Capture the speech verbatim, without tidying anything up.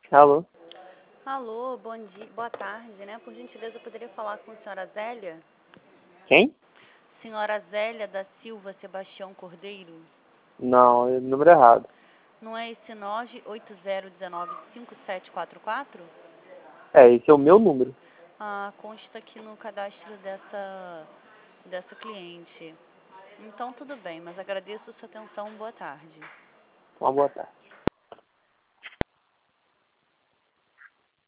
Alô? Alô, bom dia, boa tarde, né? Por gentileza, eu poderia falar com a senhora Zélia? Quem? Senhora Zélia da Silva Sebastião Cordeiro? Não, é o número errado. Não é esse nove oito zero um nove cinco sete quatro quatro? É, esse é o meu número. Ah, consta aqui no cadastro dessa, dessa cliente. Então, tudo bem, mas agradeço sua atenção. Boa tarde. Uma boa tarde.